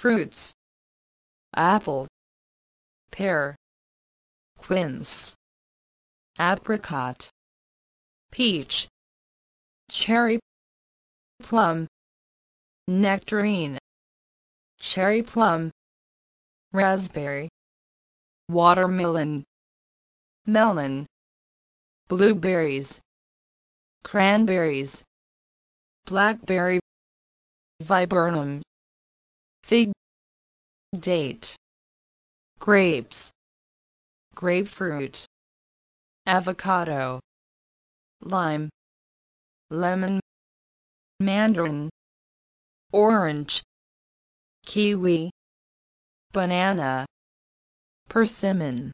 Fruits: apple, pear, quince, apricot, peach, cherry, plum, nectarine, cherry plum, raspberry, watermelon, melon, blueberries, cranberries, blackberry, viburnum, fig, date, grapes, grapefruit, avocado, lime, lemon, mandarin, orange, kiwi, banana, persimmon.